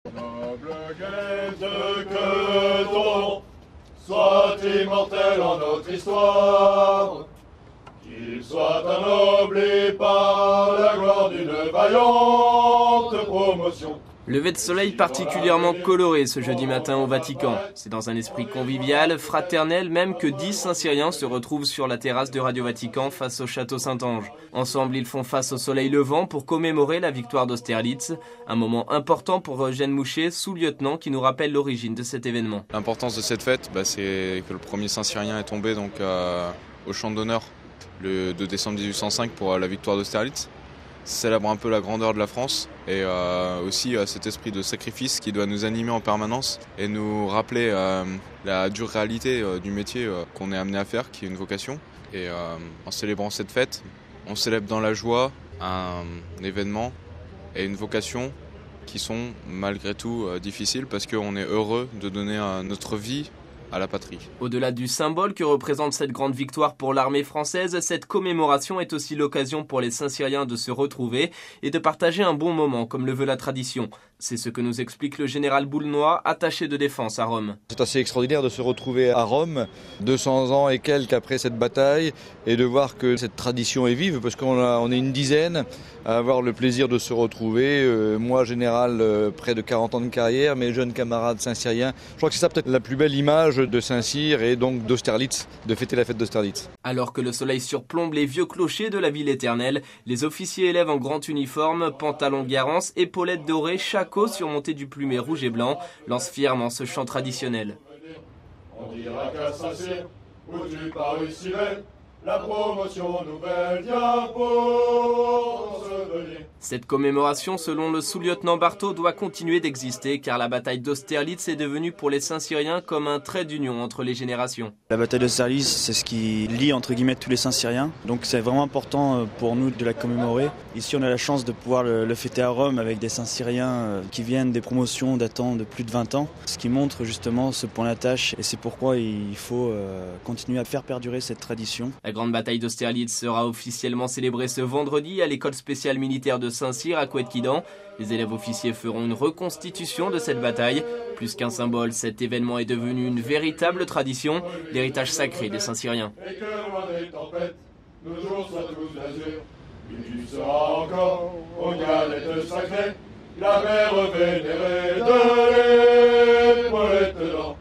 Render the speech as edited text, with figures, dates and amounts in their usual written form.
Noble guette que ton nom soit immortel en notre histoire, qu'il soit anobli par la gloire d'une vaillante promotion. Lever de soleil particulièrement coloré ce jeudi matin au Vatican. C'est dans un esprit convivial, fraternel même que 10 Saint-Cyriens se retrouvent sur la terrasse de Radio Vatican face au château Saint-Ange. Ensemble, ils font face au soleil levant pour commémorer la victoire d'Austerlitz. Un moment important pour Eugène Mouchet, sous-lieutenant, qui nous rappelle l'origine de cet événement. L'importance de cette fête, c'est que le premier Saint-Cyrien est tombé donc, au champ d'honneur le 2 décembre 1805 pour la victoire d'Austerlitz. Célèbre un peu la grandeur de la France et aussi cet esprit de sacrifice qui doit nous animer en permanence et nous rappeler la dure réalité du métier qu'on est amené à faire, qui est une vocation. Et en célébrant cette fête, on célèbre dans la joie un événement et une vocation qui sont malgré tout difficiles parce qu'on est heureux de donner notre vie à la patrie. Au-delà du symbole que représente cette grande victoire pour l'armée française, cette commémoration est aussi l'occasion pour les Saint-Cyriens de se retrouver et de partager un bon moment, comme le veut la tradition. C'est ce que nous explique le général Boulnois, attaché de défense à Rome. C'est assez extraordinaire de se retrouver à Rome, 200 ans et quelques après cette bataille, et de voir que cette tradition est vive, parce qu'on est une dizaine à avoir le plaisir de se retrouver. Moi, général, près de 40 ans de carrière, mes jeunes camarades Saint-Cyriens. Je crois que c'est ça peut-être la plus belle image de Saint-Cyr et donc d'Austerlitz, de fêter la fête d'Austerlitz. Alors que le soleil surplombe les vieux clochers de la ville éternelle, les officiers élèves en grand uniforme, pantalons garance, épaulettes dorées, chaco surmonté du plumet rouge et blanc, lancent fièrement ce chant traditionnel. On dira qu'à Saint-Cyr, où tu parus si belle, la promotion nouvelle vient pour se venir. Cette commémoration, selon le sous-lieutenant Barthaud, doit continuer d'exister car la bataille d'Austerlitz est devenue pour les Saint-Cyriens comme un trait d'union entre les générations. La bataille d'Austerlitz, c'est ce qui lie entre guillemets tous les Saint-Cyriens. Donc c'est vraiment important pour nous de la commémorer. Ici, on a la chance de pouvoir le fêter à Rome avec des Saint-Cyriens qui viennent des promotions datant de plus de 20 ans. Ce qui montre justement ce point d'attache et c'est pourquoi il faut continuer à faire perdurer cette tradition. La grande bataille d'Austerlitz sera officiellement célébrée ce vendredi à l'école spéciale militaire de Saint-Cyr à Couët-Quidan. Les élèves officiers feront une reconstitution de cette bataille. Plus qu'un symbole, cet événement est devenu une véritable tradition, l'héritage sacré des Saint-Cyriens. Et que loin des tempêtes, nos jours soient tous d'azur. Tu seras encore aux galettes sacrées, la mère vénérée de l'épaulette d'or.